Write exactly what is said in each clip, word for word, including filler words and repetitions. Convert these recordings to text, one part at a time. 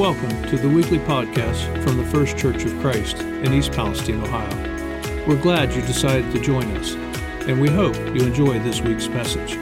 Welcome to the weekly podcast from the First Church of Christ in East Palestine, Ohio. We're glad you decided to join us, and we hope you enjoy this week's message.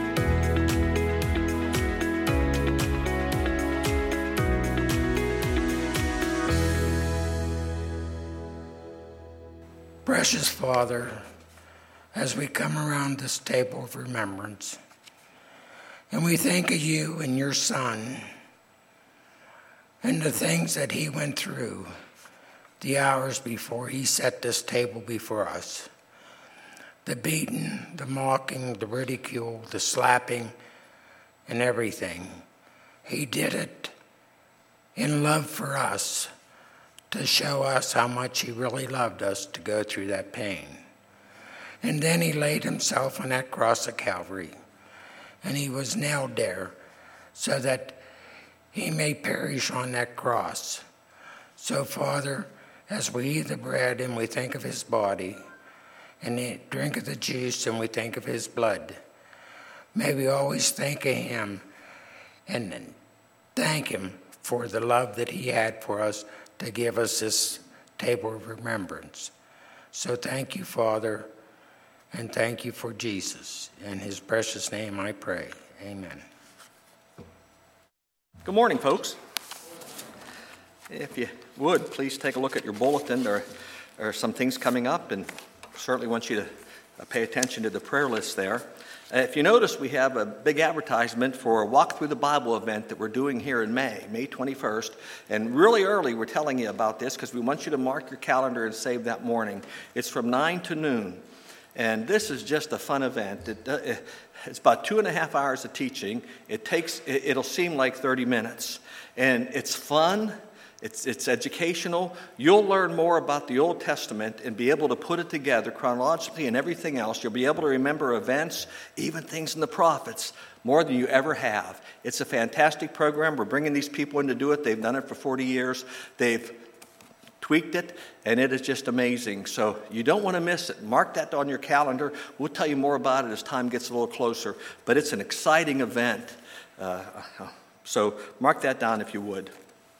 Precious Father, as we come around this table of remembrance, and we think of you and your Son and the things that he went through the hours before he set this table before us. The beating, the mocking, the ridicule, the slapping, and everything. He did it in love for us, to show us how much he really loved us to go through that pain. And then he laid himself on that cross of Calvary, and he was nailed there so that he may perish on that cross. So, Father, as we eat the bread and we think of his body, and drink of the juice and we think of his blood, may we always think of him and thank him for the love that he had for us to give us this table of remembrance. So thank you, Father, and thank you for Jesus. In his precious name I pray. Amen. Good morning, folks. If you would, please take a look at your bulletin. There are some things coming up, and certainly want you to pay attention to the prayer list there. Uh, if you notice, we have a big advertisement for a Walk Through the Bible event that we're doing here in May, May twenty-first. And really early, we're telling you about this because we want you to mark your calendar and save that morning. It's from nine to noon. And this is just a fun event. It, uh, it's about two and a half hours of teaching. It takes, it, it'll seem like thirty minutes. And it's fun. It's, it's educational. You'll learn more about the Old Testament and be able to put it together chronologically and everything else. You'll be able to remember events, even things in the prophets, more than you ever have. It's a fantastic program. We're bringing these people in to do it. They've done it for forty years. They've tweaked it, and it is just amazing. So you don't want to miss it. Mark that on your calendar. We'll tell you more about it as time gets a little closer. But it's an exciting event. Uh, so mark that down if you would.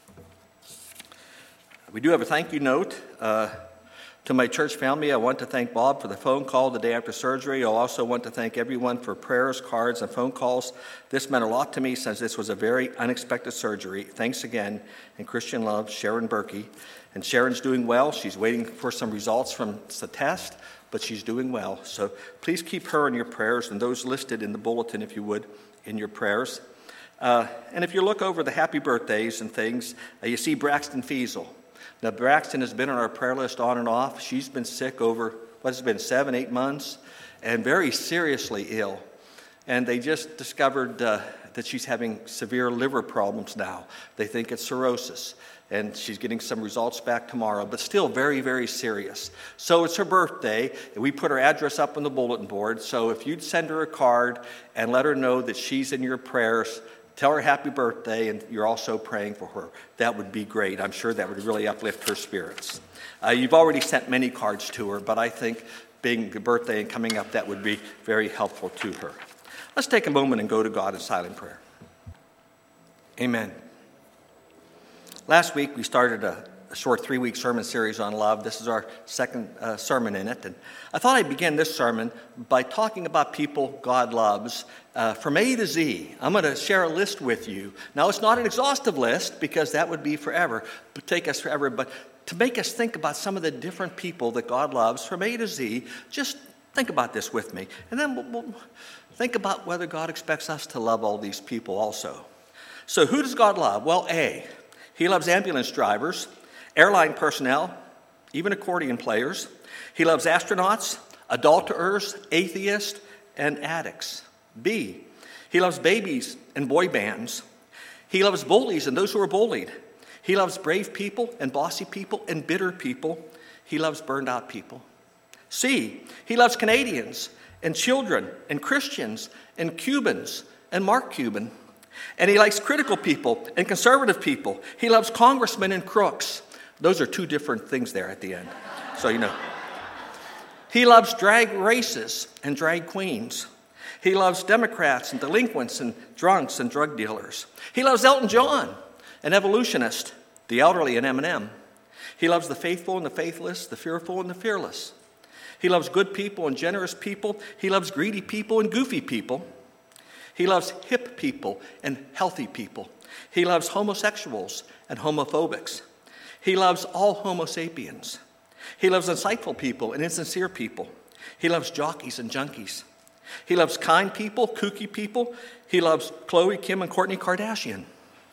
We do have a thank you note uh, to my church family. I want to thank Bob for the phone call the day after surgery. I also want to thank everyone for prayers, cards, and phone calls. This meant a lot to me since this was a very unexpected surgery. Thanks again. And Christian love, Sharon Berkey. And Sharon's doing well. She's waiting for some results from the test, but she's doing well. So please keep her in your prayers, and those listed in the bulletin, if you would, in your prayers. Uh, and if you look over the happy birthdays and things, uh, you see Braxton Fiesel. Now, Braxton has been on our prayer list on and off. She's been sick over, what has it been, seven, eight months, and very seriously ill. And they just discovered uh, that she's having severe liver problems now. They think it's cirrhosis. And she's getting some results back tomorrow, but still very, very serious. So it's her birthday, and we put her address up on the bulletin board. So if you'd send her a card and let her know that she's in your prayers, tell her happy birthday, and you're also praying for her. That would be great. I'm sure that would really uplift her spirits. Uh, you've already sent many cards to her, but I think being the birthday and coming up, that would be very helpful to her. Let's take a moment and go to God in silent prayer. Amen. Last week, we started a, a short three-week sermon series on love. This is our second uh, sermon in it. And I thought I'd begin this sermon by talking about people God loves uh, from A to Z. I'm going to share a list with you. Now, it's not an exhaustive list because that would be forever, but take us forever. But to make us think about some of the different people that God loves from A to Z, just think about this with me. And then we'll, we'll think about whether God expects us to love all these people also. So who does God love? Well, A, he loves ambulance drivers, airline personnel, even accordion players. He loves astronauts, adulterers, atheists, and addicts. B, he loves babies and boy bands. He loves bullies and those who are bullied. He loves brave people and bossy people and bitter people. He loves burned out people. C, he loves Canadians and children and Christians and Cubans and Mark Cuban. And he likes critical people and conservative people. He loves congressmen and crooks. Those are two different things there at the end, so you know. He loves drag races and drag queens. He loves Democrats and delinquents and drunks and drug dealers. He loves Elton John, an evolutionist. the elderly and Eminem. He loves the faithful and the faithless, the fearful and the fearless. He loves good people and generous people. He loves greedy people and goofy people. He loves hip people and healthy people. He loves homosexuals and homophobics. He loves all Homo sapiens. He loves insightful people and insincere people. He loves jockeys and junkies. He loves kind people, kooky people. He loves Khloe, Kim, and Kourtney Kardashian.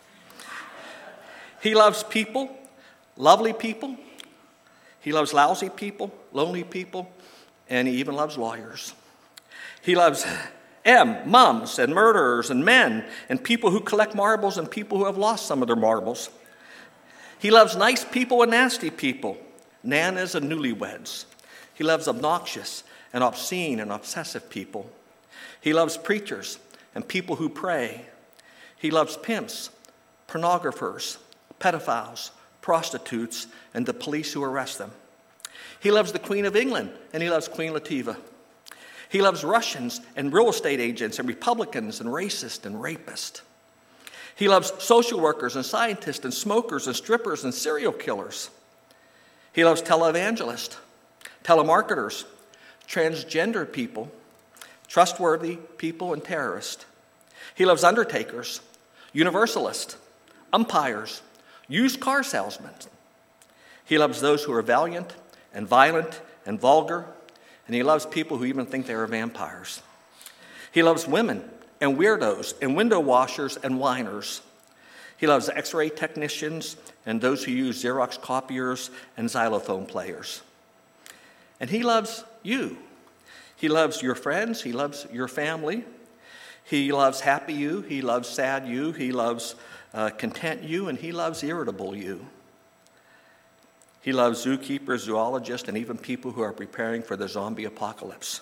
He loves people, lovely people. He loves lousy people, lonely people, and he even loves lawyers. He loves M, mums, and murderers, and men, and people who collect marbles, and people who have lost some of their marbles. He loves nice people and nasty people, nanas and newlyweds. He loves obnoxious and obscene and obsessive people. He loves preachers and people who pray. He loves pimps, pornographers, pedophiles, prostitutes, and the police who arrest them. He loves the Queen of England, and he loves Queen Latifah. He loves Russians and real estate agents and Republicans and racists and rapists. He loves social workers and scientists and smokers and strippers and serial killers. He loves televangelists, telemarketers, transgender people, trustworthy people, and terrorists. He loves undertakers, universalists, umpires, used car salesmen. He loves those who are valiant and violent and vulgar, and he loves people who even think they are vampires. He loves women and weirdos and window washers and whiners. He loves x-ray technicians and those who use Xerox copiers and xylophone players. And he loves you. He loves your friends. He loves your family. He loves happy you. He loves sad you. He loves uh, content you. And he loves irritable you. He loves zookeepers, zoologists, and even people who are preparing for the zombie apocalypse.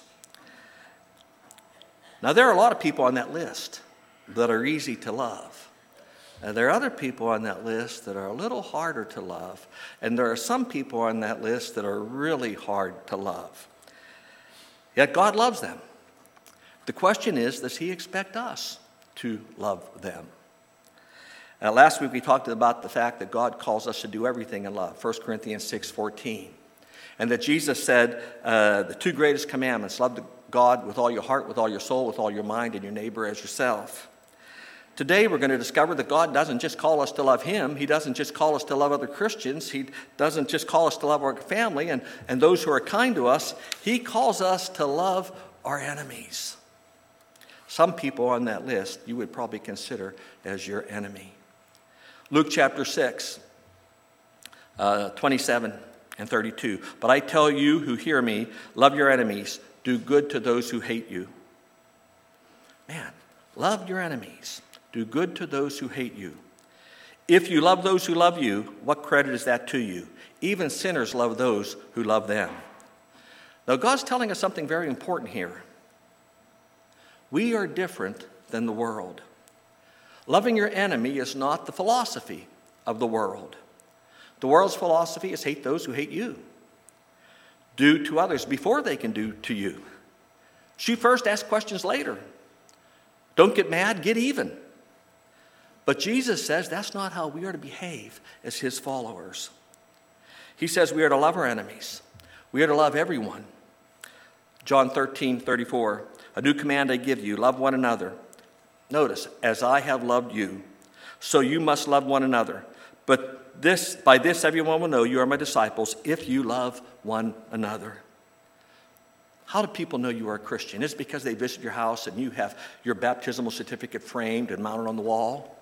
Now, there are a lot of people on that list that are easy to love. And there are other people on that list that are a little harder to love. And there are some people on that list that are really hard to love. Yet God loves them. The question is, does he expect us to love them? Uh, last week we talked about the fact that God calls us to do everything in love, First Corinthians six fourteen. And that Jesus said uh, the two greatest commandments, love God with all your heart, with all your soul, with all your mind, and your neighbor as yourself. Today we're going to discover that God doesn't just call us to love him. He doesn't just call us to love other Christians. He doesn't just call us to love our family and, and those who are kind to us. He calls us to love our enemies. Some people on that list you would probably consider as your enemy. Luke chapter six, uh, twenty-seven and thirty-two. But I tell you who hear me, love your enemies, do good to those who hate you. Man, love your enemies, do good to those who hate you. If you love those who love you, what credit is that to you? Even sinners love those who love them. Now, God's telling us something very important here. We are different than the world. Loving your enemy is not the philosophy of the world. The world's philosophy is hate those who hate you. Do to others before they can do to you. Shoot first, ask questions later. Don't get mad, get even. But Jesus says that's not how we are to behave as his followers. He says we are to love our enemies. We are to love everyone. John thirteen thirty-four, a new command I give you, love one another. Notice, as I have loved you, so you must love one another. But this, by this everyone will know you are my disciples if you love one another. How do people know you are a Christian? Is it because they visit your house and you have your baptismal certificate framed and mounted on the wall?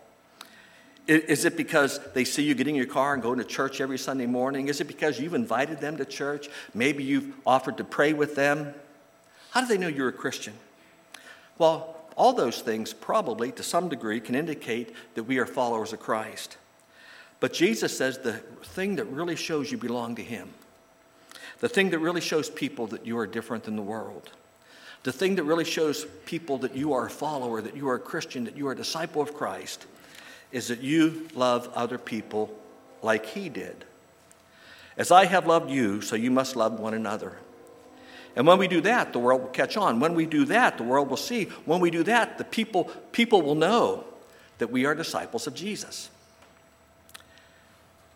Is it because they see you getting in your car and going to church every Sunday morning? Is it because you've invited them to church? Maybe you've offered to pray with them? How do they know you're a Christian? Well, all those things probably, to some degree, can indicate that we are followers of Christ. But Jesus says the thing that really shows you belong to him, the thing that really shows people that you are different than the world, the thing that really shows people that you are a follower, that you are a Christian, that you are a disciple of Christ, is that you love other people like he did. As I have loved you, so you must love one another. And when we do that, the world will catch on. When we do that, the world will see. When we do that, the people, people will know that we are disciples of Jesus.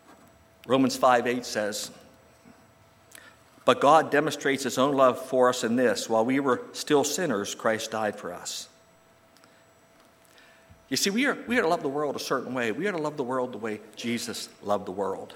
Romans five eight says, "But God demonstrates his own love for us in this: while we were still sinners, Christ died for us." You see, we are, we are to love the world a certain way. We are to love the world the way Jesus loved the world.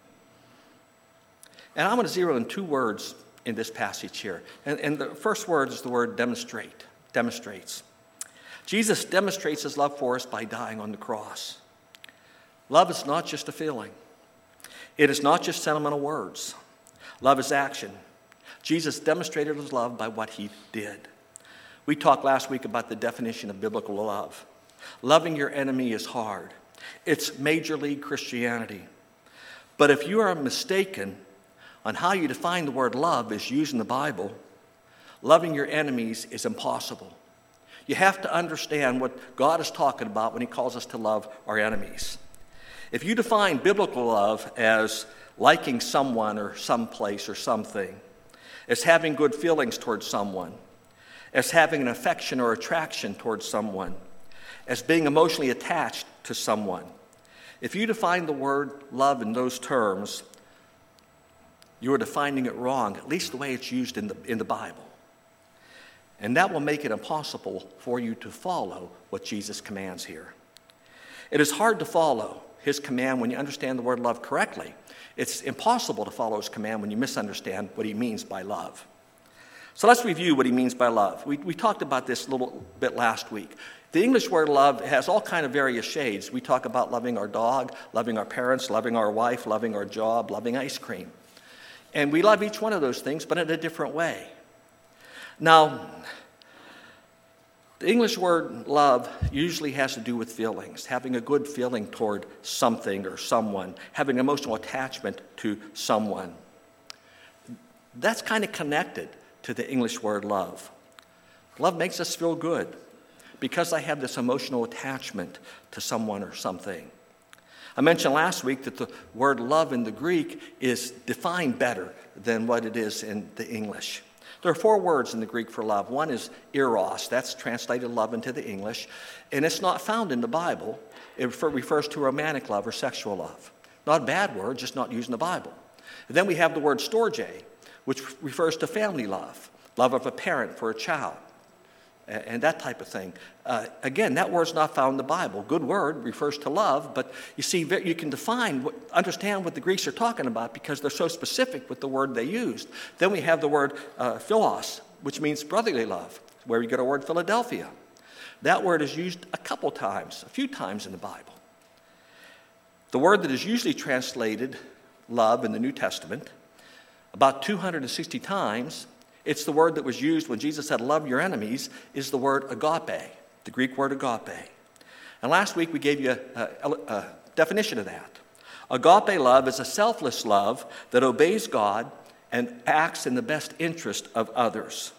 And I'm going to zero in two words in this passage here. And, and the first word is the word demonstrate, demonstrates. Jesus demonstrates his love for us by dying on the cross. Love is not just a feeling. It is not just sentimental words. Love is action. Jesus demonstrated his love by what he did. We talked last week about the definition of biblical love. Loving your enemy is hard. It's major league Christianity. But if you are mistaken on how you define the word love as used in the Bible, loving your enemies is impossible. You have to understand what God is talking about when he calls us to love our enemies. If you define biblical love as liking someone or someplace or something, as having good feelings towards someone, as having an affection or attraction towards someone, as being emotionally attached to someone, if you define the word love in those terms, you are defining it wrong, at least the way it's used in the, in the Bible. And that will make it impossible for you to follow what Jesus commands here. It is hard to follow his command when you understand the word love correctly. It's impossible to follow his command when you misunderstand what he means by love. So let's review what he means by love. We, we talked about this a little bit last week. The English word love has all kind of various shades. We talk about loving our dog, loving our parents, loving our wife, loving our job, loving ice cream. And we love each one of those things, but in a different way. Now, the English word love usually has to do with feelings, having a good feeling toward something or someone, having emotional attachment to someone. That's kind of connected to the English word love. Love makes us feel good because I have this emotional attachment to someone or something. I mentioned last week that the word love in the Greek is defined better than what it is in the English. There are four words in the Greek for love. One is eros. That's translated love into the English. And it's not found in the Bible. It refer, refers to romantic love or sexual love. Not a bad word, just not used in the Bible. And then we have the word storge, which refers to family love, love of a parent for a child, and that type of thing. Uh, again, that word's not found in the Bible. Good word, refers to love, but you see, you can define, what, understand what the Greeks are talking about because they're so specific with the word they used. Then we have the word uh, philos, which means brotherly love, where we get our word Philadelphia. That word is used a couple times, a few times in the Bible. The word that is usually translated love in the New Testament, about two hundred sixty times, it's the word that was used when Jesus said, love your enemies, is the word agape, the Greek word agape. And last week we gave you a, a, a definition of that. Agape love is a selfless love that obeys God and acts in the best interest of others.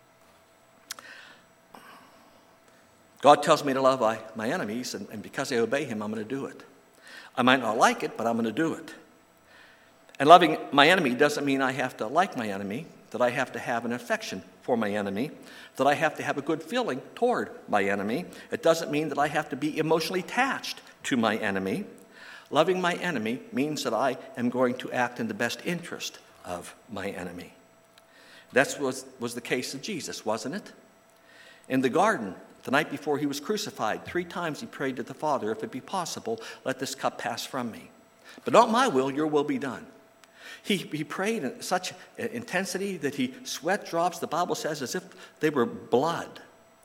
God tells me to love my, my enemies, and, and because I obey him, I'm going to do it. I might not like it, but I'm going to do it. And loving my enemy doesn't mean I have to like my enemy, that I have to have an affection for my enemy, that I have to have a good feeling toward my enemy. It doesn't mean that I have to be emotionally attached to my enemy. Loving my enemy means that I am going to act in the best interest of my enemy. That was, was the case of Jesus, wasn't it? In the garden, the night before he was crucified, three times he prayed to the Father, if it be possible, let this cup pass from me. But not my will, your will be done. He, he prayed in such intensity that he sweat drops, the Bible says, as if they were blood.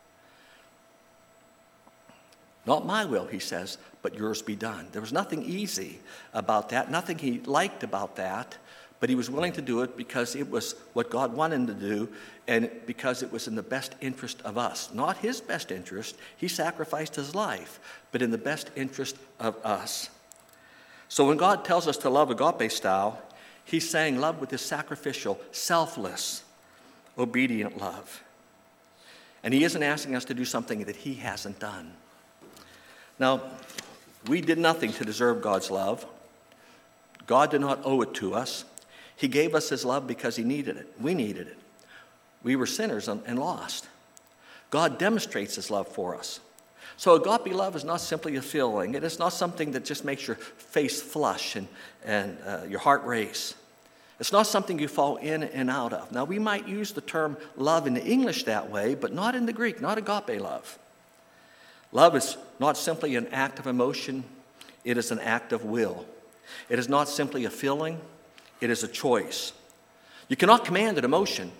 Not my will, he says, but yours be done. There was nothing easy about that, nothing he liked about that, but he was willing to do it because it was what God wanted him to do and because it was in the best interest of us. Not his best interest. He sacrificed his life, but in the best interest of us. So when God tells us to love agape style, he's saying love with this sacrificial, selfless, obedient love. And he isn't asking us to do something that he hasn't done. Now, we did nothing to deserve God's love. God did not owe it to us. He gave us his love because he needed it. We needed it. We were sinners and lost. God demonstrates his love for us. So agape love is not simply a feeling. It is not something that just makes your face flush and, and uh, your heart race. It's not something you fall in and out of. Now, we might use the term love in the English that way, but not in the Greek, not agape love. Love is not simply an act of emotion. It is an act of will. It is not simply a feeling. It is a choice. You cannot command an emotion,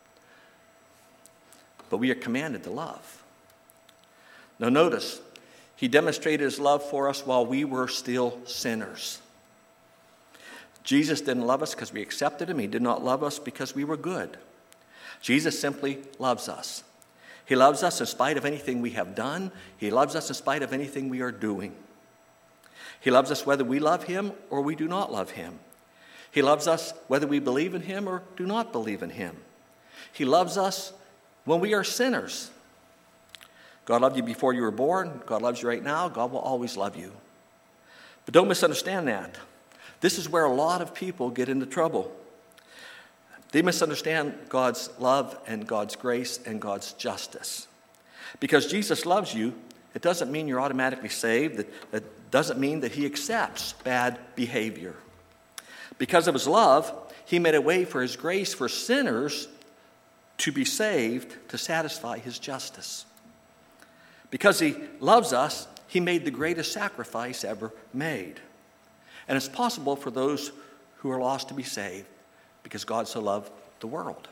but we are commanded to love. Now notice, he demonstrated his love for us while we were still sinners. Jesus didn't love us because we accepted him. He did not love us because we were good. Jesus simply loves us. He loves us in spite of anything we have done. He loves us in spite of anything we are doing. He loves us whether we love him or we do not love him. He loves us whether we believe in him or do not believe in him. He loves us when we are sinners. God loved you before you were born. God loves you right now. God will always love you. But don't misunderstand that. This is where a lot of people get into trouble. They misunderstand God's love and God's grace and God's justice. Because Jesus loves you, it doesn't mean you're automatically saved. It, it doesn't mean that he accepts bad behavior. Because of his love, he made a way for his grace for sinners to be saved to satisfy his justice. Because he loves us, he made the greatest sacrifice ever made. And it's possible for those who are lost to be saved because God so loved the world.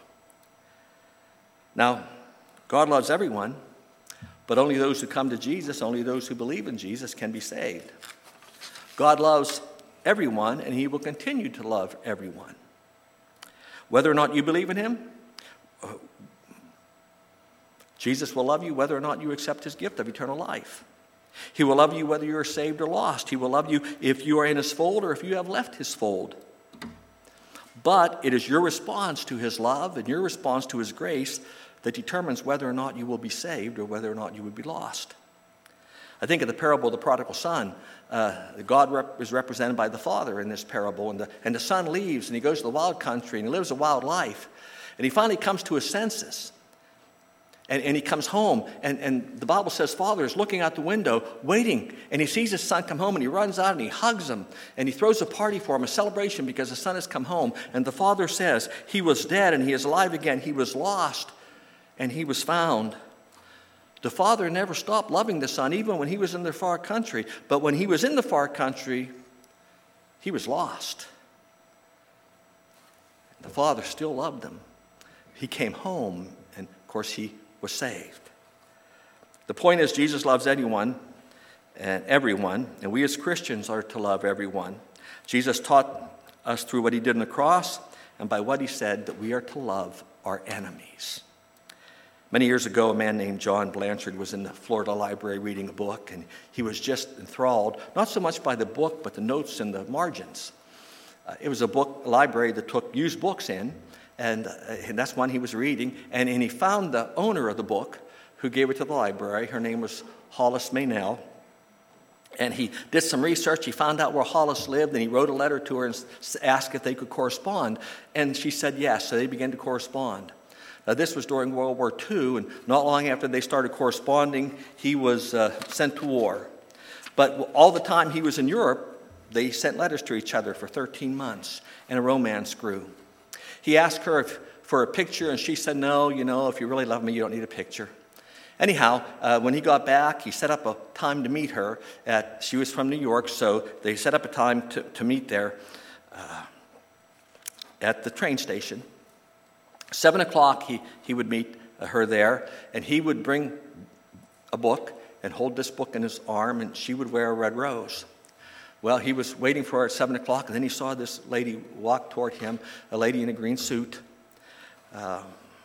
Now, God loves everyone, but only those who come to Jesus, only those who believe in Jesus can be saved. God loves everyone, and he will continue to love everyone. Whether or not you believe in him, Jesus will love you whether or not you accept his gift of eternal life. He will love you whether you are saved or lost. He will love you if you are in his fold or if you have left his fold. But it is your response to his love and your response to his grace that determines whether or not you will be saved or whether or not you will be lost. I think of the parable of the prodigal son. Uh, God rep- is represented by the father in this parable, and the, and the son leaves and he goes to the wild country and he lives a wild life. And he finally comes to his senses. And, and he comes home, and, and the Bible says father is looking out the window, waiting, and he sees his son come home, and he runs out and he hugs him, and he throws a party for him, a celebration because the son has come home. And the father says, he was dead and he is alive again. He was lost and he was found. The father never stopped loving the son, even when he was in the far country. But when he was in the far country, he was lost. The father still loved him. He came home, and of course he was saved. The point is, Jesus loves anyone and everyone, and we as Christians are to love everyone. Jesus taught us through what he did on the cross and by what he said that we are to love our enemies. Many years ago, a man named John Blanchard was in the Florida library reading a book, and he was just enthralled, not so much by the book, but the notes in the margins. Uh, it was a book a library that took used books in, And, uh, and that's one he was reading. And, and he found the owner of the book who gave it to the library. Her name was Hollis Maynell. And he did some research. He found out where Hollis lived, and he wrote a letter to her and asked if they could correspond. And she said yes, so they began to correspond. Now, this was during World War Two, and not long after they started corresponding, he was uh, sent to war. But all the time he was in Europe, they sent letters to each other for thirteen months, and a romance grew. He asked her if, for a picture, and she said, no, you know, if you really love me, you don't need a picture. Anyhow, uh, when he got back, he set up a time to meet her. At, she was from New York, so they set up a time to, to meet there uh, at the train station. Seven o'clock, he, he would meet her there, and he would bring a book and hold this book in his arm, and she would wear a red rose. Well, he was waiting for her at seven o'clock, and then he saw this lady walk toward him, a lady in a green suit. Um,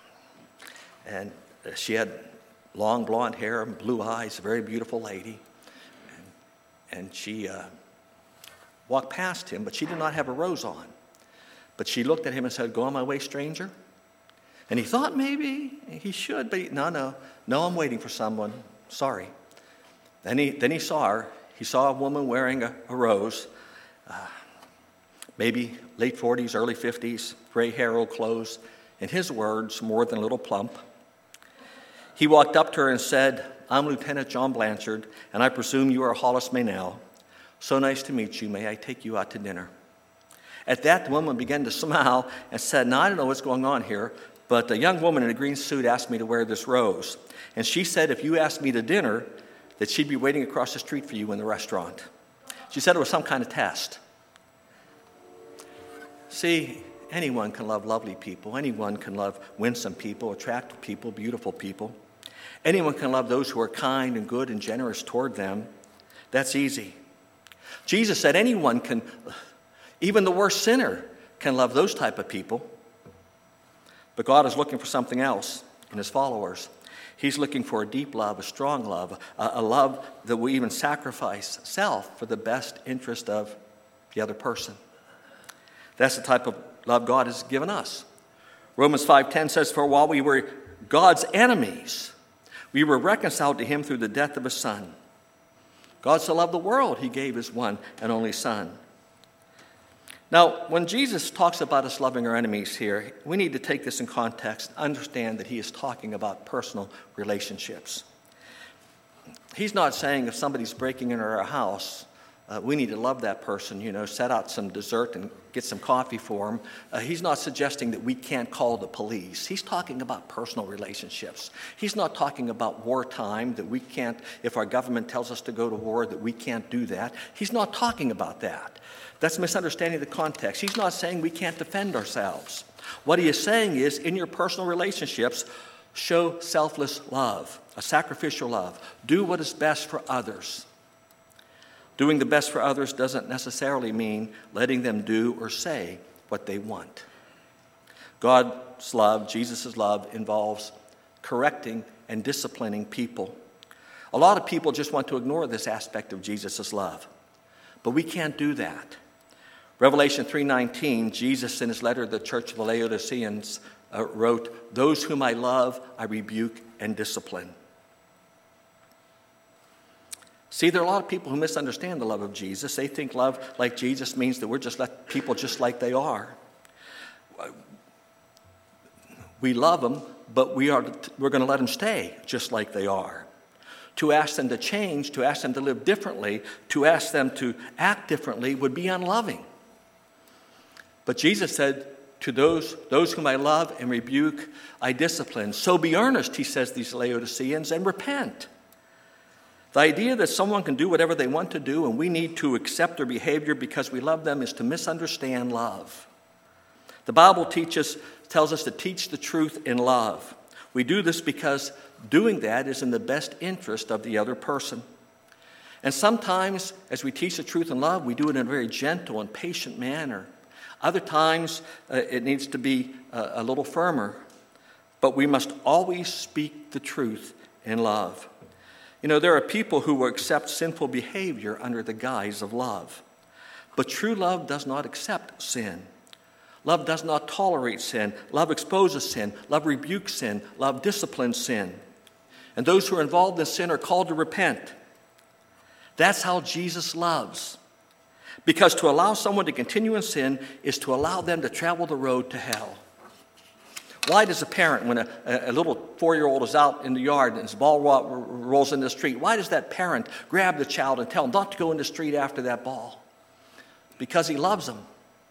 and she had long blonde hair and blue eyes, a very beautiful lady. And, and she uh, walked past him, but she did not have a rose on. But she looked at him and said, "Go on my way, stranger." And he thought maybe he should, but he, no, no, no, I'm waiting for someone. Sorry. Then he, then he saw her. He saw a woman wearing a, a rose, uh, maybe late forties, early fifties, gray hair, old clothes. In his words, more than a little plump. He walked up to her and said, I'm Lieutenant John Blanchard, and I presume you are Hollis Maynell. So nice to meet you. May I take you out to dinner?" At that, the woman began to smile and said, "Now, I don't know what's going on here, but a young woman in a green suit asked me to wear this rose. And she said if you asked me to dinner, that she'd be waiting across the street for you in the restaurant." She said it was some kind of test. See, anyone can love lovely people. Anyone can love winsome people, attractive people, beautiful people. Anyone can love those who are kind and good and generous toward them. That's easy. Jesus said anyone can, even the worst sinner, can love those type of people. But God is looking for something else in his followers. He's looking for a deep love, a strong love, a, a love that will even sacrifice self for the best interest of the other person. That's the type of love God has given us. Romans five ten says, "For while we were God's enemies, we were reconciled to him through the death of his Son." God so loved the world, he gave his one and only Son. Now, when Jesus talks about us loving our enemies here, we need to take this in context, understand that he is talking about personal relationships. He's not saying if somebody's breaking into our house, uh, we need to love that person, you know, set out some dessert and get some coffee for him. Uh, he's not suggesting that we can't call the police. He's talking about personal relationships. He's not talking about wartime, that we can't, if our government tells us to go to war, that we can't do that. He's not talking about that. That's a misunderstanding of the context. He's not saying we can't defend ourselves. What he is saying is, in your personal relationships, show selfless love, a sacrificial love. Do what is best for others. Doing the best for others doesn't necessarily mean letting them do or say what they want. God's love, Jesus' love, involves correcting and disciplining people. A lot of people just want to ignore this aspect of Jesus' love, but we can't do that. Revelation three nineteen, Jesus in his letter to the church of the Laodiceans uh, wrote, "Those whom I love, I rebuke and discipline." See, there are a lot of people who misunderstand the love of Jesus. They think love like Jesus means that we're just let people just like they are. We love them, but we are, we're going to let them stay just like they are. To ask them to change, to ask them to live differently, to ask them to act differently would be unloving. But Jesus said, to those, those whom I love and rebuke, I discipline. So be earnest, he says, these Laodiceans, and repent. The idea that someone can do whatever they want to do and we need to accept their behavior because we love them is to misunderstand love. The Bible teaches, tells us to teach the truth in love. We do this because doing that is in the best interest of the other person. And sometimes, as we teach the truth in love, we do it in a very gentle and patient manner. Other times, uh, it needs to be uh, a little firmer. But we must always speak the truth in love. You know, there are people who will accept sinful behavior under the guise of love. But true love does not accept sin. Love does not tolerate sin. Love exposes sin. Love rebukes sin. Love disciplines sin. And those who are involved in sin are called to repent. That's how Jesus loves. Because to allow someone to continue in sin is to allow them to travel the road to hell. Why does a parent, when a, a little four-year-old is out in the yard and his ball ro- rolls in the street, why does that parent grab the child and tell him not to go in the street after that ball? Because he loves him.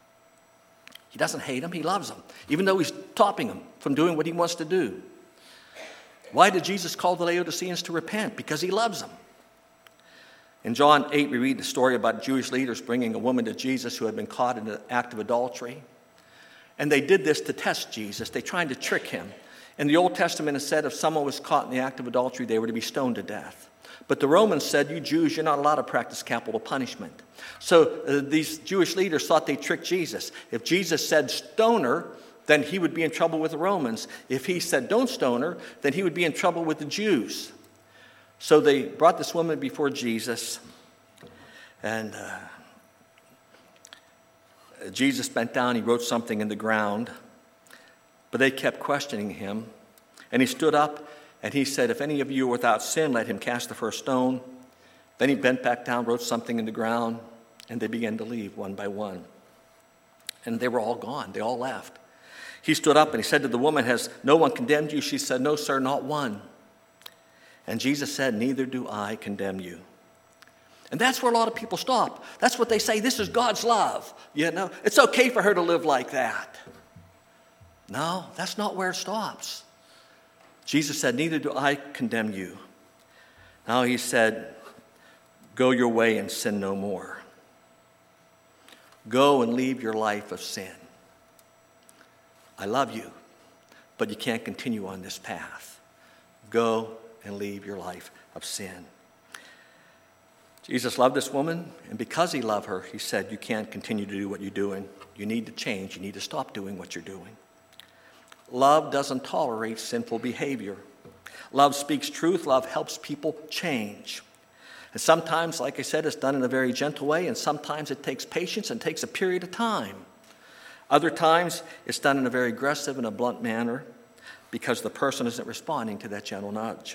He doesn't hate him, he loves him, even though he's stopping him from doing what he wants to do. Why did Jesus call the Laodiceans to repent? Because he loves them. In John eight, we read the story about Jewish leaders bringing a woman to Jesus who had been caught in an act of adultery. And they did this to test Jesus. They tried to trick him. In the Old Testament, it said if someone was caught in the act of adultery, they were to be stoned to death. But the Romans said, you Jews, you're not allowed to practice capital punishment. So uh, these Jewish leaders thought they'd trick Jesus. If Jesus said stone her, then he would be in trouble with the Romans. If he said don't stone her, then he would be in trouble with the Jews. So they brought this woman before Jesus, and uh, Jesus bent down, he wrote something in the ground, but they kept questioning him. And he stood up and he said, if any of you are without sin, let him cast the first stone. Then he bent back down, wrote something in the ground, and they began to leave one by one. And they were all gone. They all left. He stood up and he said to the woman, has no one condemned you? She said, no, sir, not one. And Jesus said, neither do I condemn you. And that's where a lot of people stop. That's what they say, this is God's love. You know, it's okay for her to live like that. No, that's not where it stops. Jesus said, neither do I condemn you. Now he said, go your way and sin no more. Go and leave your life of sin. I love you, but you can't continue on this path. Go and leave your life of sin. Jesus loved this woman, and because he loved her, he said, you can't continue to do what you're doing. You need to change. You need to stop doing what you're doing. Love doesn't tolerate sinful behavior. Love speaks truth. Love helps people change. And sometimes, like I said, it's done in a very gentle way, and sometimes it takes patience and takes a period of time. Other times, it's done in a very aggressive and a blunt manner because the person isn't responding to that gentle nudge.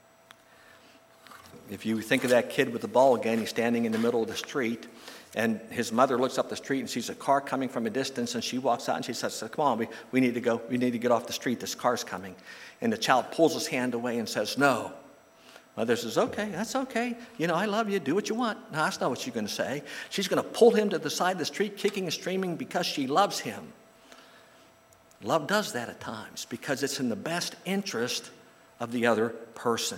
If you think of that kid with the ball again, he's standing in the middle of the street, and his mother looks up the street and sees a car coming from a distance, and she walks out and she says, come on, we, we need to go, we need to get off the street, this car's coming. And the child pulls his hand away and says, no. Mother says, okay, that's okay. You know, I love you. Do what you want. No, that's not what she's going to say. She's going to pull him to the side of the street, kicking and screaming because she loves him. Love does that at times because it's in the best interest of the other person.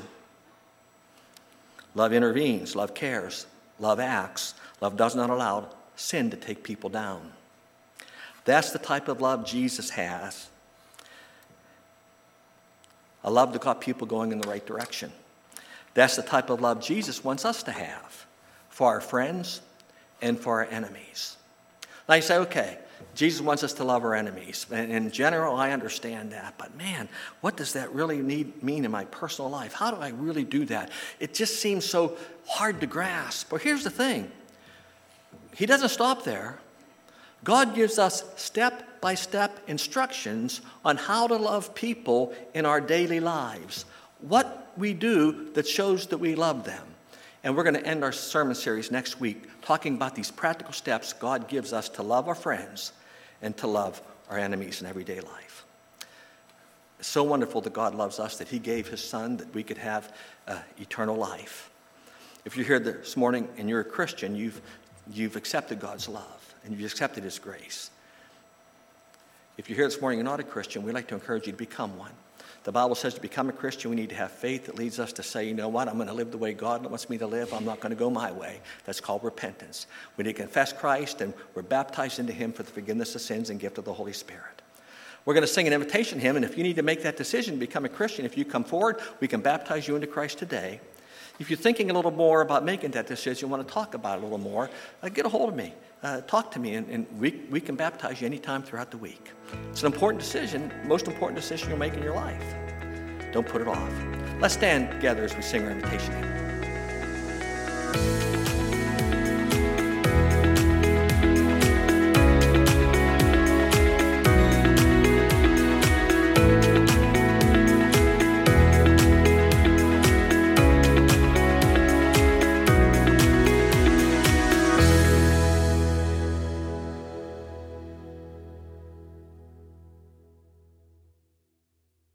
Love intervenes. Love cares. Love acts. Love does not allow sin to take people down. That's the type of love Jesus has. A love that got people going in the right direction. That's the type of love Jesus wants us to have for our friends and for our enemies. Now you say, okay, Jesus wants us to love our enemies. And in general, I understand that. But man, what does that really need, mean in my personal life? How do I really do that? It just seems so hard to grasp. But here's the thing. He doesn't stop there. God gives us step-by-step instructions on how to love people in our daily lives. What we do that shows that we love them. And we're going to end our sermon series next week talking about these practical steps God gives us to love our friends and to love our enemies in everyday life. It's so wonderful that God loves us, that he gave his son that we could have uh, eternal life. If you're here this morning and you're a Christian, you've, you've accepted God's love and you've accepted his grace. If you're here this morning and you're not a Christian, we'd like to encourage you to become one. The Bible says to become a Christian, we need to have faith that leads us to say, you know what, I'm going to live the way God wants me to live. I'm not going to go my way. That's called repentance. We need to confess Christ, and we're baptized into him for the forgiveness of sins and gift of the Holy Spirit. We're going to sing an invitation hymn, and if you need to make that decision, become a Christian, if you come forward, we can baptize you into Christ today. If you're thinking a little more about making that decision, you want to talk about it a little more, uh, get a hold of me. Uh, talk to me, and, and we, we can baptize you anytime throughout the week. It's an important decision, most important decision you'll make in your life. Don't put it off. Let's stand together as we sing our invitation hymn.